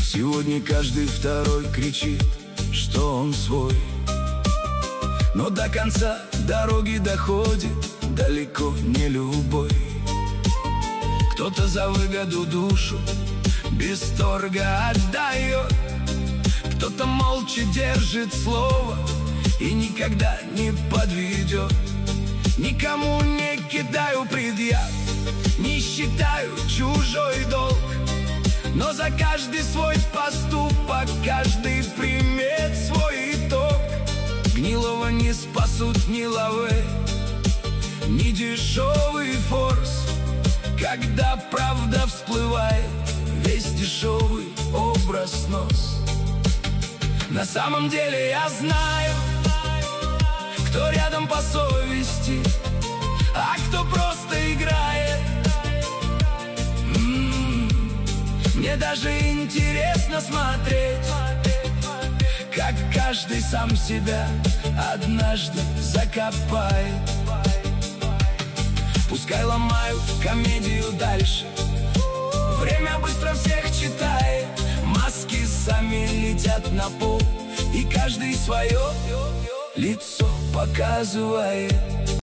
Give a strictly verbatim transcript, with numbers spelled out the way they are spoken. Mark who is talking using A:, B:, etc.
A: Сегодня каждый второй кричит, что он свой, но до конца дороги доходит далеко не любой. Кто-то за выгоду душу без торга отдает, кто-то молча держит слово и никогда не подведет. Никому не кидаю предъяв, не считаю чужой долг, но за каждый свой поступок каждый примет свой итог. Гнилого не спасут ни лавы, ни дешевый форс. Когда правда всплывает, весь дешевый образ нос. На самом деле я знаю, кто рядом по совести, а кто просто играет. М-м-м. Мне даже интересно смотреть, как каждый сам себя однажды закопает. Пускай ломают комедию дальше, время быстро всех читает. Маски сами летят на пол, и каждый свое лицо показывает.